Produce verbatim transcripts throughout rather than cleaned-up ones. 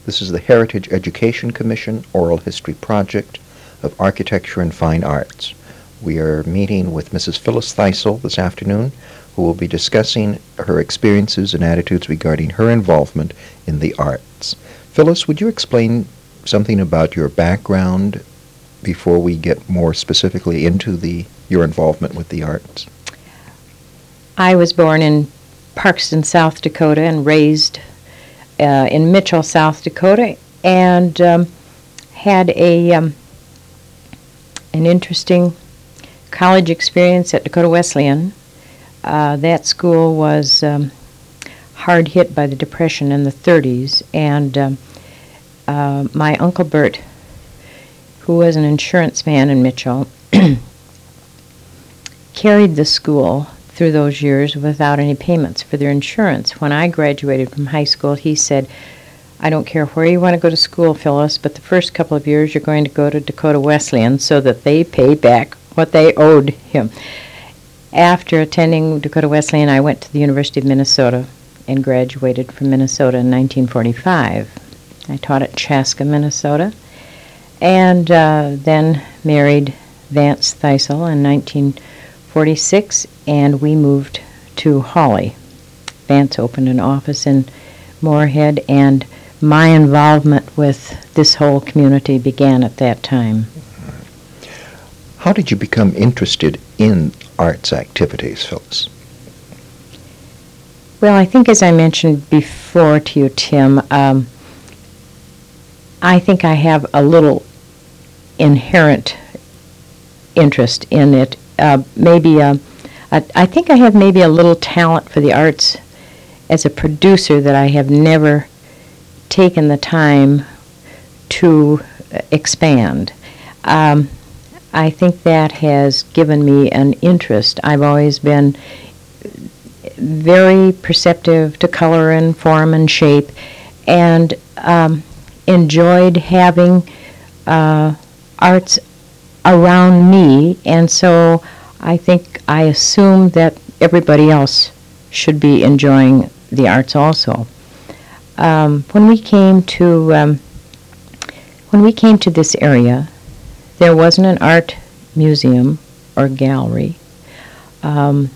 This is the Heritage Education Commission Oral History Project of Architecture and Fine Arts. We are meeting with Missus Phyllis Theisel this afternoon, who will be discussing her experiences and attitudes regarding her involvement in the arts. Phyllis, would you explain something about your background before we get more specifically into the your involvement with the arts? I was born in Parkston, South Dakota, and raised uh, in Mitchell, South Dakota, and um, had a um, an interesting college experience at Dakota Wesleyan. Uh, that school was um, hard hit by the Depression in the thirties, and um, uh, my Uncle Bert, who was an insurance man in Mitchell, carried the school through those years without any payments for their insurance. When I graduated from high school, he said, I don't care where you want to go to school, Phyllis, but the first couple of years you're going to go to Dakota Wesleyan so that they pay back what they owed him. After attending Dakota Wesleyan, I went to the University of Minnesota and graduated from Minnesota in nineteen forty-five. I taught at Chaska, Minnesota, and uh, then married Vance Theisel in nineteen forty-six, and we moved to Hawley. Vance opened an office in Moorhead, and my involvement with this whole community began at that time. How did you become interested in arts activities, Phyllis? Well, I think as I mentioned before to you, Tim, um, I think I have a little inherent interest in it. Uh, maybe a, a, I think I have maybe a little talent for the arts as a producer that I have never taken the time to uh, expand. Um, I think that has given me an interest. I've always been very perceptive to color and form and shape, and um, enjoyed having uh, arts around me, and so I think I assume that everybody else should be enjoying the arts also. Um, when we came to um, when we came to this area, there wasn't an art museum or gallery. Um,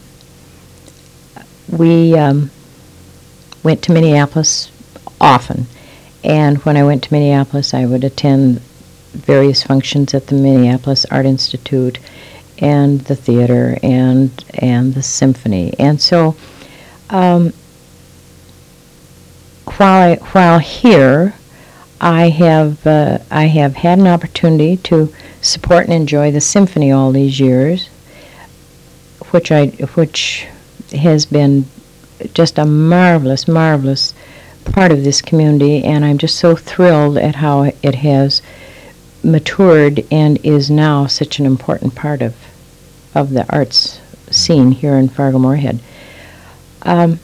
we um, went to Minneapolis often, and when I went to Minneapolis, I would attend various functions at the Minneapolis Art Institute and the theater and and the symphony. And so um, while I, while here, I have uh, I have had an opportunity to support and enjoy the symphony all these years, which I which has been just a marvelous, marvelous part of this community, and I'm just so thrilled at how it has matured and is now such an important part of of the arts scene here in Fargo-Moorhead. Um,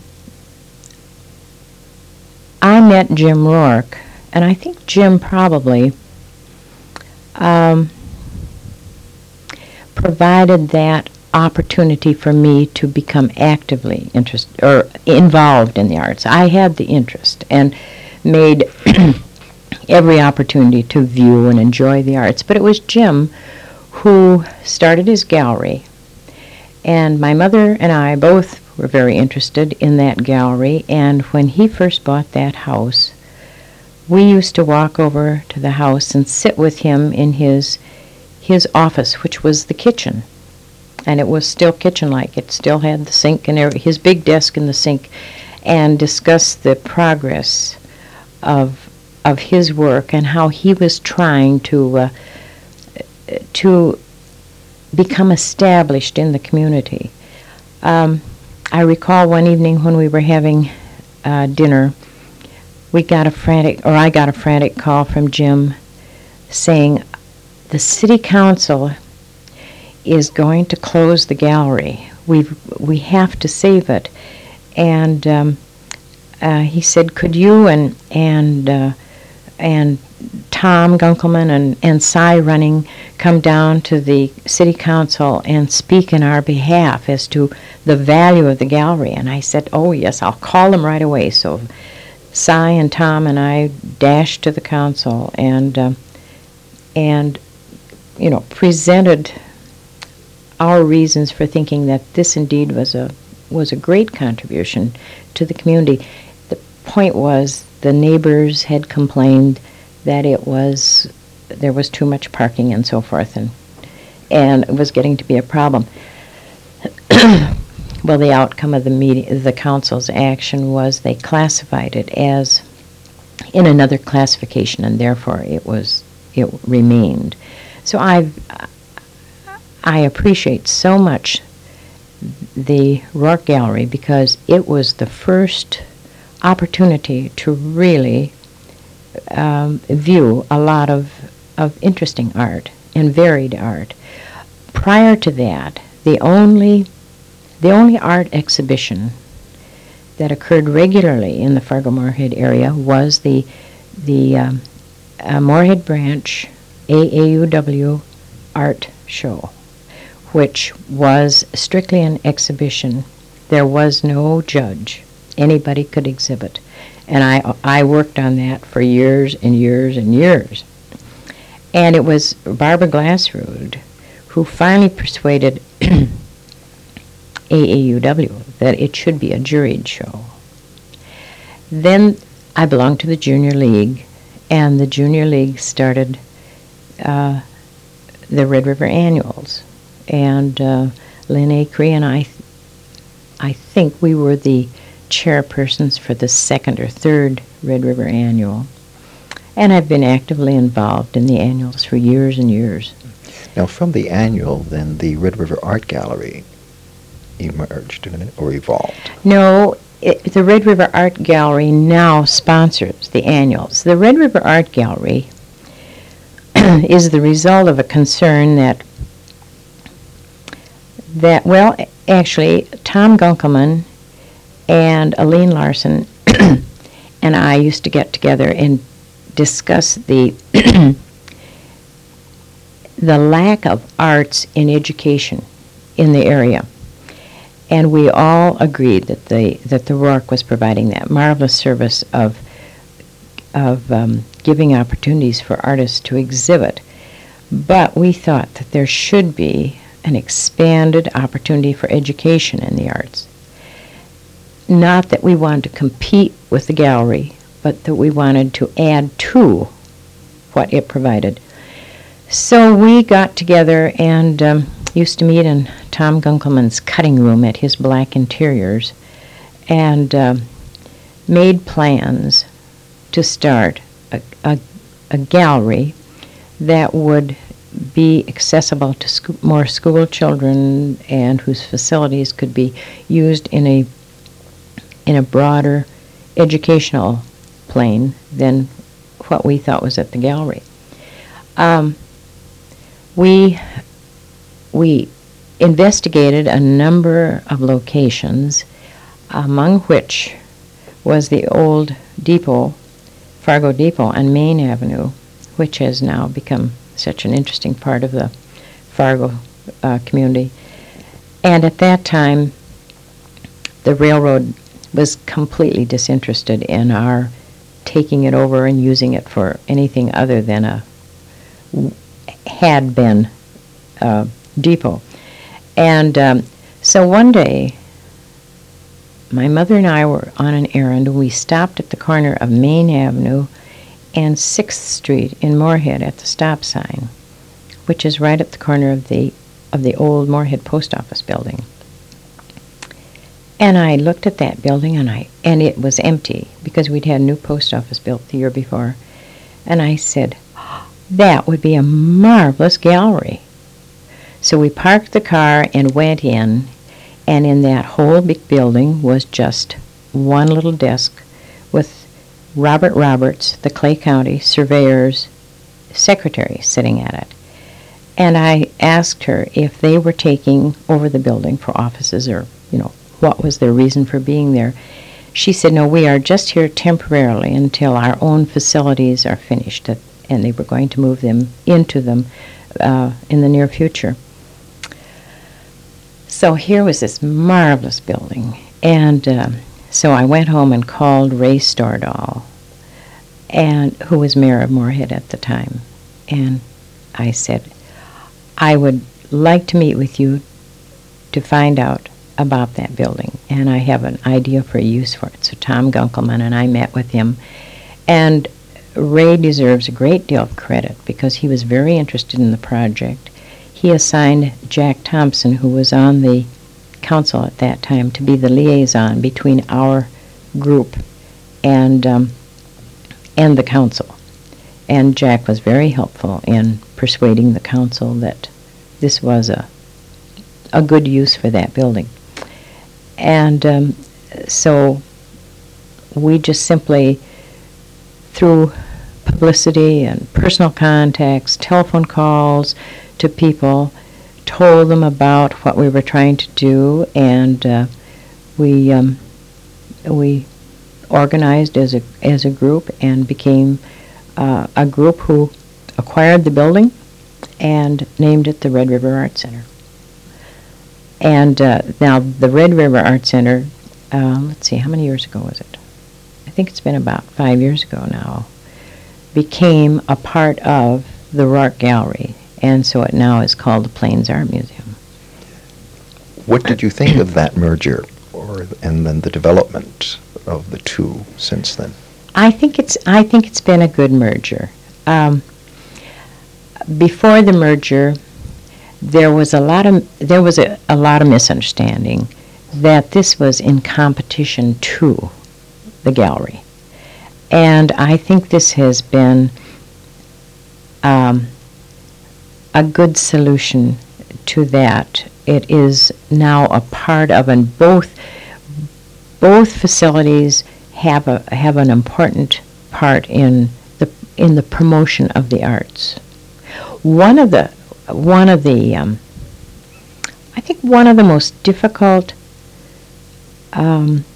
I met Jim Rourke, and I think Jim probably um, provided that opportunity for me to become actively interested or involved in the arts. I had the interest and made every opportunity to view and enjoy the arts. But it was Jim who started his gallery, and my mother and I both were very interested in that gallery, and when he first bought that house, we used to walk over to the house and sit with him in his his office, which was the kitchen, and it was still kitchen-like. It still had the sink and every, his big desk and the sink, and discuss the progress of of his work and how he was trying to uh, to become established in the community. Um, I recall one evening when we were having uh, dinner, we got a frantic, or I got a frantic call from Jim saying, the city council is going to close the gallery. We've, we have to save it. And um, uh, he said, could you and and uh, and Tom Gunkelman and, and Cy Running come down to the city council and speak in our behalf as to the value of the gallery? And I said, oh yes, I'll call them right away. So Cy and Tom and I dashed to the council and um, and you know presented our reasons for thinking that this indeed was a was a great contribution to the community. The point was the neighbors had complained that it was there was too much parking and so forth, and and it was getting to be a problem. Well, the outcome of the meeting, the council's action was they classified it as in another classification, and therefore it was it remained. So I I appreciate so much the Rourke Gallery because it was the first opportunity to really um, view a lot of of interesting art and varied art. Prior to that, the only the only art exhibition that occurred regularly in the Fargo-Moorhead area was the the um, uh, Moorhead Branch A A U W art show, which was strictly an exhibition. There was no judge. Anybody could exhibit. And I I worked on that for years and years and years. And it was Barbara Glassrud who finally persuaded A A U W that it should be a juried show. Then I belonged to the Junior League, and the Junior League started uh, the Red River Annuals. And uh, Lynn Acree and I, I think we were the chairpersons for the second or third Red River Annual. And I've been actively involved in the annuals for years and years. Now, from the annual, then the Red River Art Gallery emerged, didn't it, or evolved? No, it, the Red River Art Gallery now sponsors the annuals. The Red River Art Gallery is the result of a concern that, that well, actually, Tom Gunkelman and Aline Larson and I used to get together and discuss the the lack of arts in education in the area. And we all agreed that the that the Rourke was providing that marvelous service of of um, giving opportunities for artists to exhibit. But we thought that there should be an expanded opportunity for education in the arts. Not that we wanted to compete with the gallery, but that we wanted to add to what it provided. So we got together and um, used to meet in Tom Gunkelman's cutting room at his Black Interiors and um, made plans to start a, a, a gallery that would be accessible to sco- more school children and whose facilities could be used in a in a broader educational plane than what we thought was at the gallery. Um, we we investigated a number of locations, among which was the old depot, Fargo Depot on Main Avenue, which has now become such an interesting part of the Fargo uh, community. And at that time, the railroad was completely disinterested in our taking it over and using it for anything other than a had been uh, depot. And um, so one day, my mother and I were on an errand, and we stopped at the corner of Main Avenue and sixth Street in Moorhead at the stop sign, which is right at the corner of the of the old Moorhead Post Office building. And I looked at that building, and I and it was empty because we'd had a new post office built the year before. And I said, that would be a marvelous gallery. So we parked the car and went in, and in that whole big building was just one little desk with Robert Roberts, the Clay County Surveyor's secretary, sitting at it. And I asked her if they were taking over the building for offices or, you know, what was their reason for being there. She said, no, we are just here temporarily until our own facilities are finished, and they were going to move them into them uh, in the near future. So here was this marvelous building, and uh, So I went home and called Ray Stordahl, and who was mayor of Moorhead at the time, and I said, I would like to meet with you to find out about that building, and I have an idea for a use for it. So Tom Gunkelman and I met with him, and Ray deserves a great deal of credit because he was very interested in the project. He assigned Jack Thompson, who was on the council at that time, to be the liaison between our group and um, and the council. And Jack was very helpful in persuading the council that this was a a good use for that building. And um, so we just simply, through publicity and personal contacts, telephone calls to people, told them about what we were trying to do, and uh, we um, we organized as a as a group and became uh, a group who acquired the building and named it the Red River Art Center. And uh, now the Red River Art Center, uh, let's see, how many years ago was it? I think it's been about five years ago now, became a part of the Rourke Gallery, and so it now is called the Plains Art Museum. What did you think of that merger, or and then the development of the two since then? I think it's I think it's been a good merger. Um, before the merger, there was a lot of there was a, a lot of misunderstanding that this was in competition to the gallery, and I think this has been um, a good solution to that. It is now a part of, and both both facilities have a have an important part in the in the promotion of the arts. One of the one of the um, I think one of the most difficult um,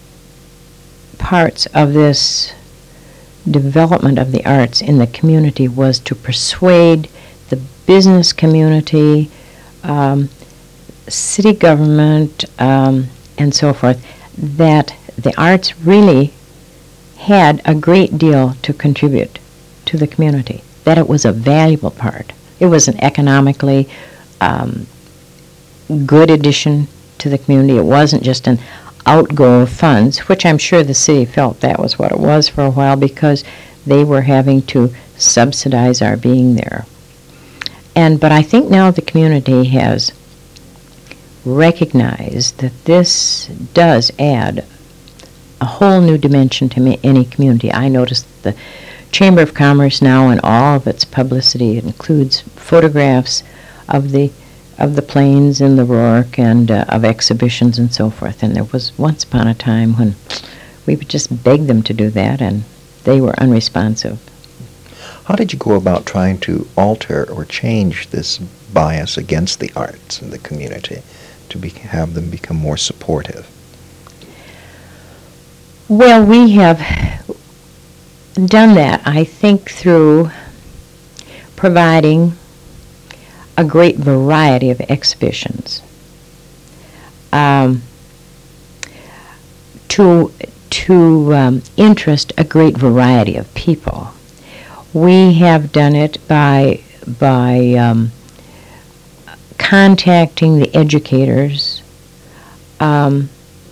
parts of this development of the arts in the community was to persuade the business community, um, city government, um, and so forth, that the arts really had a great deal to contribute to the community, that it was a valuable part. It was an economically um, good addition to the community. It wasn't just an outgo of funds, which I'm sure the city felt that was what it was for a while because they were having to subsidize our being there. And but I think now the community has recognized that this does add a whole new dimension to me, any community. I noticed the Chamber of Commerce now, in all of its publicity, it includes photographs of the of the plains and the Rourke and uh, of exhibitions and so forth. And there was once upon a time when we would just beg them to do that, and they were unresponsive. How did you go about trying to alter or change this bias against the arts in the community to be, have them become more supportive? Well, we have done that, I think, through providing a great variety of exhibitions um, to to um, interest a great variety of people. We have done it by by um, contacting the educators um,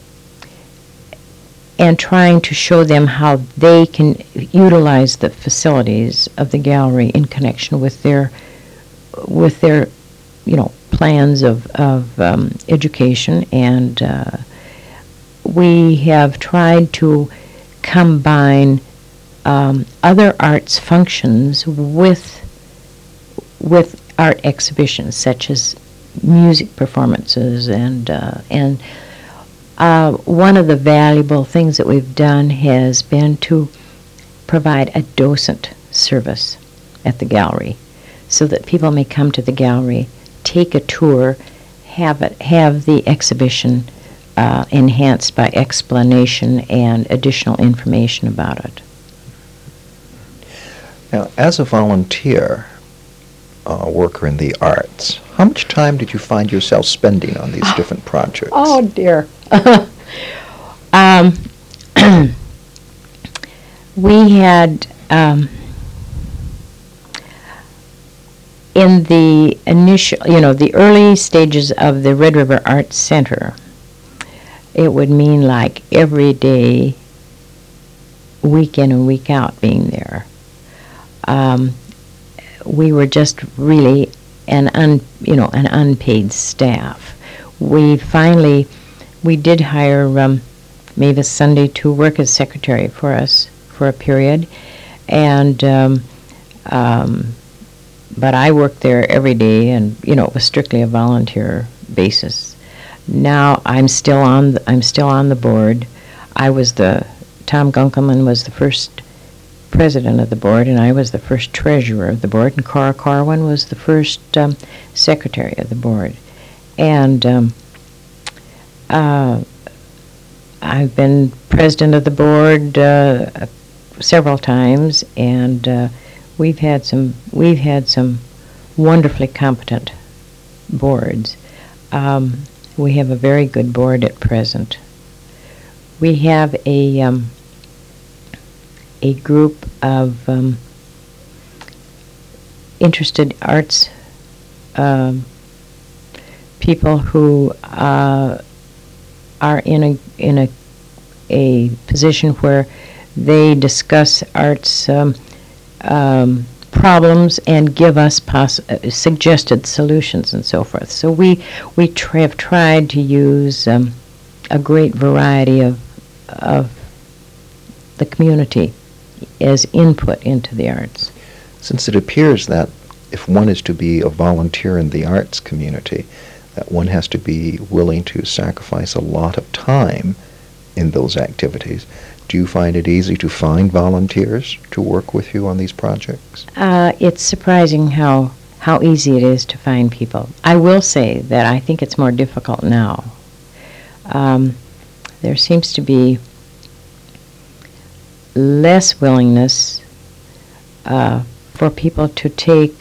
and trying to show them how they can utilize the facilities of the gallery in connection with their with their, you know, plans of, of um, education. And uh, we have tried to combine um, other arts functions with with art exhibitions, such as music performances. And uh, and uh, one of the valuable things that we've done has been to provide a docent service at the gallery, so that people may come to the gallery, take a tour, have it, have the exhibition uh, enhanced by explanation and additional information about it. Now, as a volunteer uh, worker in the arts, how much time did you find yourself spending on these different projects? Oh, dear. Um, we had, um, in the initial, you know, the early stages of the Red River Arts Center, it would mean like every day, week in and week out being there. Um, we were just really an un, you know, an unpaid staff. We finally, we did hire um, Mavis Sunday to work as secretary for us for a period, and um, um, but I worked there every day, and you know, it was strictly a volunteer basis. Now I'm still on. The, I'm still on the board. I was the Tom Gunkelman was the first president of the board, and I was the first treasurer of the board, and Cora Corwin was the first um, secretary of the board. And um, uh, I've been president of the board uh, several times, and uh, we've had some we've had some wonderfully competent boards. Um, we have a very good board at present. We have a um, a group of um, interested arts um, people who uh, are in a in a a position where they discuss arts um, um, problems and give us poss- uh, suggested solutions and so forth. So we we tr- have tried to use um, a great variety of of the community as input into the arts. Since it appears that if one is to be a volunteer in the arts community, that one has to be willing to sacrifice a lot of time in those activities, do you find it easy to find volunteers to work with you on these projects? Uh, it's surprising how how easy it is to find people. I will say that I think it's more difficult now. Um, there seems to be less willingness uh, for people to take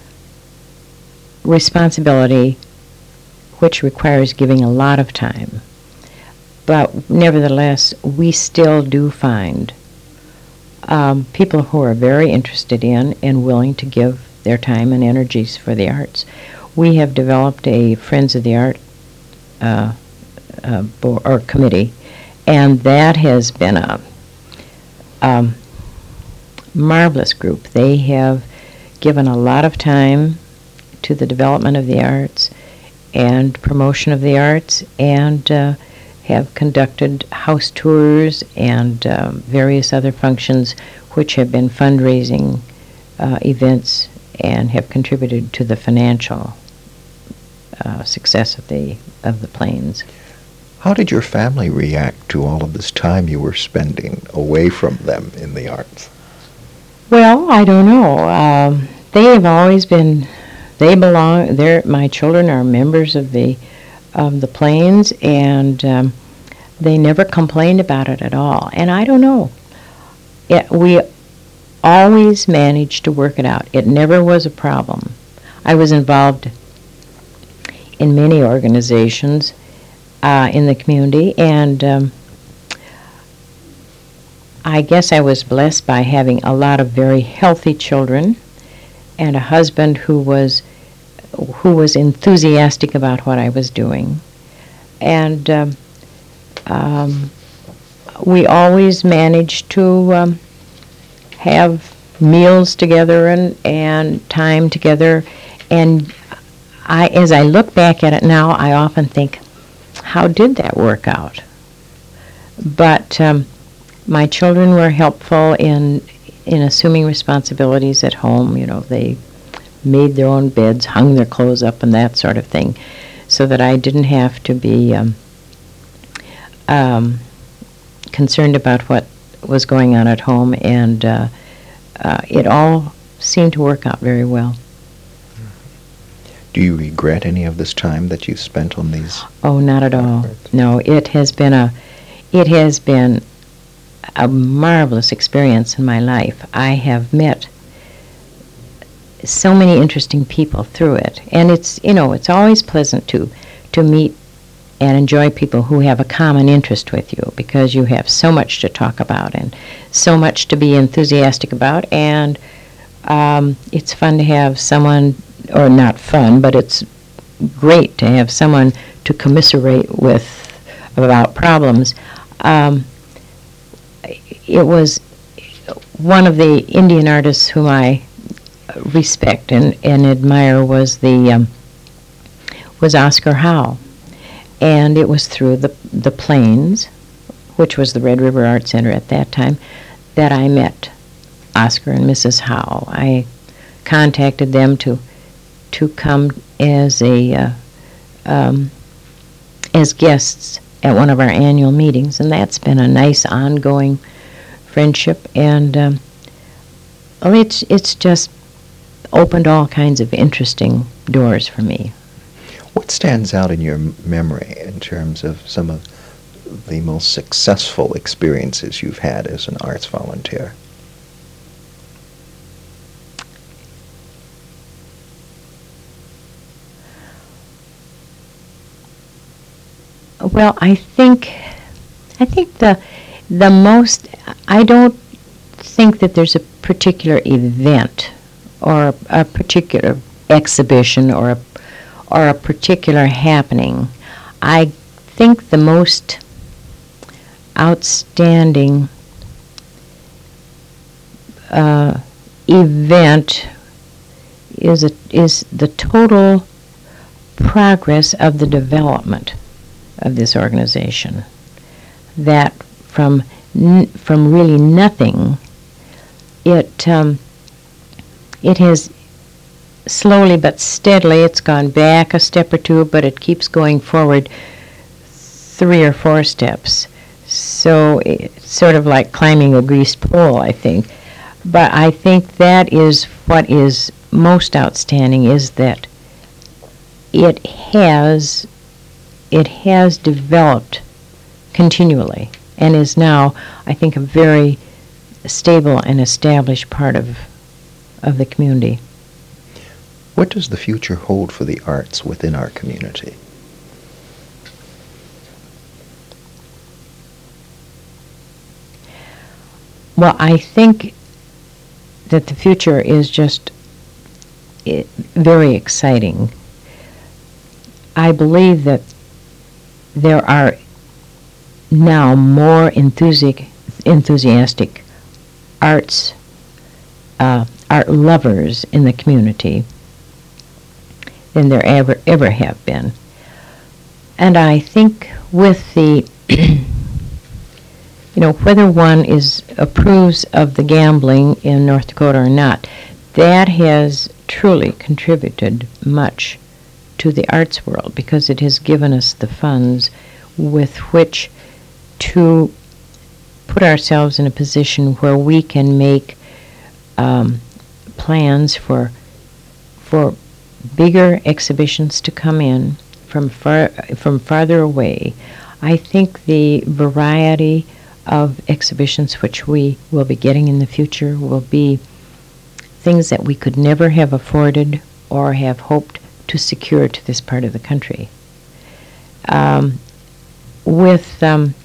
responsibility, which requires giving a lot of time. But nevertheless, we still do find um, people who are very interested in and willing to give their time and energies for the arts. We have developed a Friends of the Art uh, uh, bo- or committee, and that has been a Um, marvelous group. They have given a lot of time to the development of the arts and promotion of the arts, and uh, have conducted house tours and um, various other functions which have been fundraising uh, events and have contributed to the financial uh, success of the of the Plains. How did your family react to all of this time you were spending away from them in the arts? Well, I don't know. Um, they have always been. They belong. They're my children are members of the of the Plains, and um, they never complained about it at all. And I don't know. It, we always managed to work it out. It never was a problem. I was involved in many organizations Uh, in the community, and um, I guess I was blessed by having a lot of very healthy children and a husband who was who was enthusiastic about what I was doing, and um, um, we always managed to um, have meals together and and time together. And I, as I look back at it now, I often think, how did that work out? But um, my children were helpful in in assuming responsibilities at home. You know, they made their own beds, hung their clothes up, and that sort of thing, so that I didn't have to be um, um, concerned about what was going on at home, and uh, uh, it all seemed to work out very well. Do you regret any of this time that you spent on these? Oh, not at all. No, it has been a, it has been a marvelous experience in my life. I have met so many interesting people through it, and it's, you know, it's always pleasant to to meet and enjoy people who have a common interest with you, because you have so much to talk about and so much to be enthusiastic about, and um, it's fun to have someone, or not fun, but it's great to have someone to commiserate with about problems. Um, it was one of the Indian artists whom I respect and, and admire was the um, was Oscar Howe, and it was through the the Plains, which was the Red River Art Center at that time, that I met Oscar and Missus Howe. I contacted them to to come as a uh, um, as guests at one of our annual meetings, and that's been a nice ongoing friendship, and um, well, it's it's just opened all kinds of interesting doors for me. What stands out in your m- memory in terms of some of the most successful experiences you've had as an arts volunteer? Well, I think I think the the most I don't think that there's a particular event or a, a particular exhibition or a or a particular happening. I think the most outstanding uh, event is a, is the total progress of the development of this organization. That from n- from really nothing, it um, it has slowly but steadily, it's gone back a step or two, but it keeps going forward three or four steps. So it's sort of like climbing a greased pole, I think. But I think that is what is most outstanding, is that it has it has developed continually and is now, I think, a very stable and established part of of the community. What does the future hold for the arts within our community? Well, I think that the future is just i- very exciting. I believe that there are now more enthusiastic, enthusiastic arts, uh, art lovers in the community than there ever ever have been. And I think with the, you know, whether one is approves of the gambling in North Dakota or not, that has truly contributed much to the arts world, because it has given us the funds with which to put ourselves in a position where we can make um, plans for for bigger exhibitions to come in from far from farther away. I think the variety of exhibitions which we will be getting in the future will be things that we could never have afforded or have hoped to secure to this part of the country. Um, with um,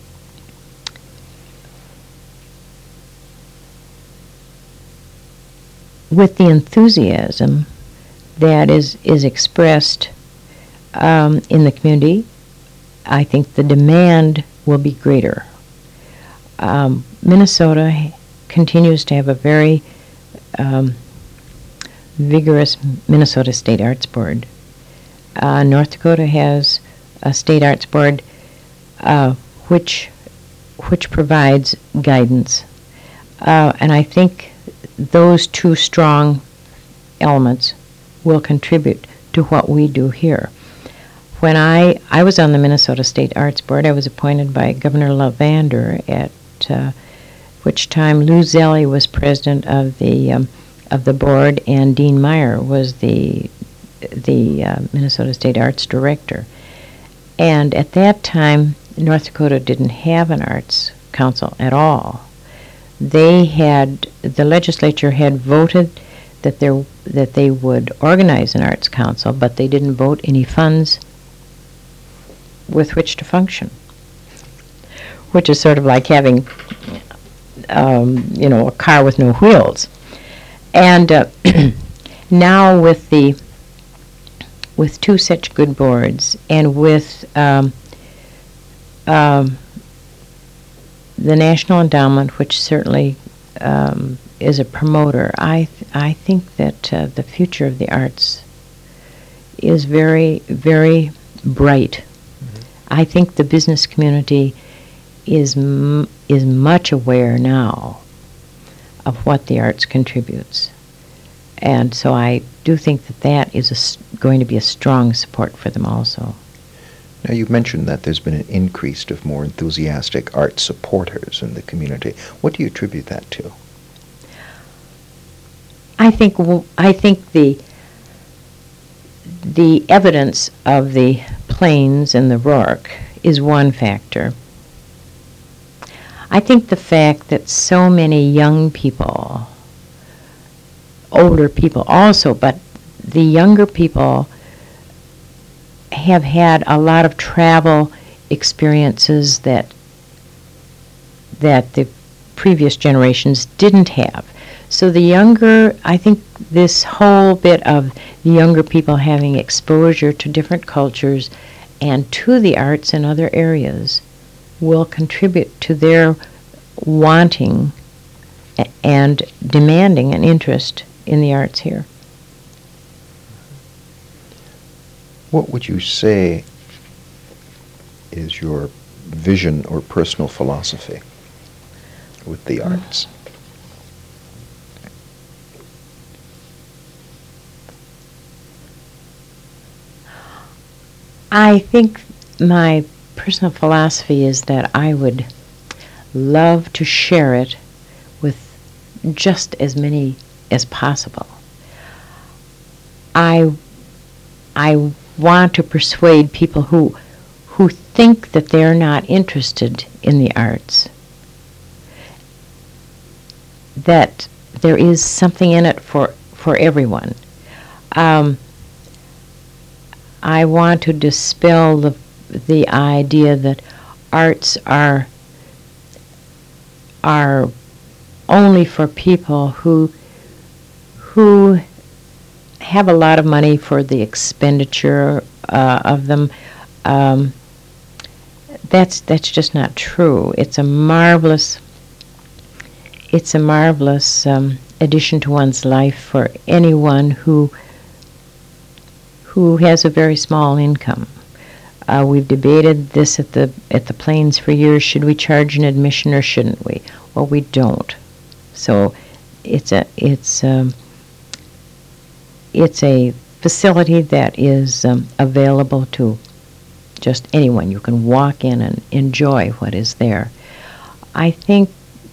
with the enthusiasm that is is expressed um, in the community, I think the demand will be greater. Um, Minnesota h- continues to have a very um, vigorous Minnesota State Arts Board. Uh, North Dakota has a State Arts Board uh, which which provides guidance, uh, and I think those two strong elements will contribute to what we do here. When I, I was on the Minnesota State Arts Board, I was appointed by Governor Lavander, at uh, which time Lou Zelli was president of the um, of the board, and Dean Meyer was the the uh, Minnesota State Arts Director. And at that time, North Dakota didn't have an arts council at all. They had, the legislature had voted that there that they would organize an arts council, but they didn't vote any funds with which to function, which is sort of like having, um, you know, a car with no wheels. And uh, now with the with two such good boards, and with um, um, the National Endowment, which certainly um, is a promoter, I th- I think that uh, the future of the arts is very, very bright. Mm-hmm. I think the business community is m- is much aware now of what the arts contributes. And so I do think that that is a s- going to be a strong support for them also. Now, you've mentioned that there's been an increase of more enthusiastic art supporters in the community. What do you attribute that to? I think w- I think the the evidence of the Plains and the Rourke is one factor. I think the fact that so many young people, older people also, but the younger people have had a lot of travel experiences that that the previous generations didn't have. So the younger, I think this whole bit of the younger people having exposure to different cultures and to the arts in other areas will contribute to their wanting a- and demanding an interest in the arts here. What would you say is your vision or personal philosophy with the arts? I think my personal philosophy is that I would love to share it with just as many as possible. I I want to persuade people who who think that they're not interested in the arts that there is something in it for for everyone. Um, I want to dispel the the idea that arts are are only for people who who have a lot of money for the expenditure uh, of them. Um, that's that's just not true. It's a marvelous it's a marvelous um, addition to one's life for anyone who who has a very small income. Uh, we've debated this at the at the Plains for years. Should we charge an admission or shouldn't we? Well, we don't. So it's a it's um, it's a facility that is um, available to just anyone. You can walk in and enjoy what is there. I think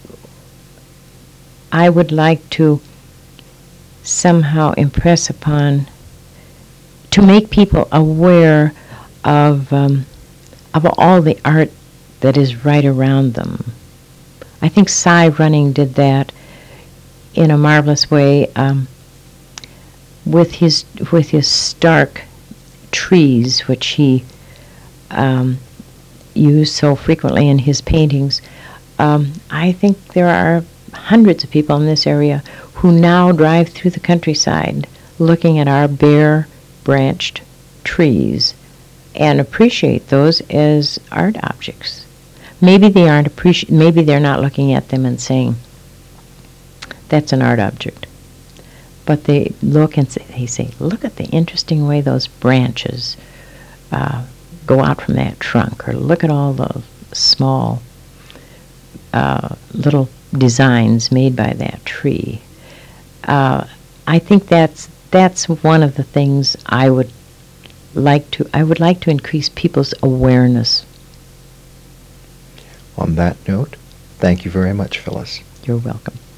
I would like to somehow impress upon, to make people aware of um, of all the art that is right around them. I think Cy Running did that in a marvelous way um, with his with his stark trees, which he um, used so frequently in his paintings. Um, I think there are hundreds of people in this area who now drive through the countryside looking at our bare branched trees and appreciate those as art objects. Maybe they aren't appreci- maybe they're not looking at them and saying, that's an art object. But they look and say, they say, look at the interesting way those branches uh, go out from that trunk, or look at all the small uh, little designs made by that tree. Uh, I think that's that's one of the things I would like to I would like to increase people's awareness. On that note, thank you very much, Phyllis. You're welcome.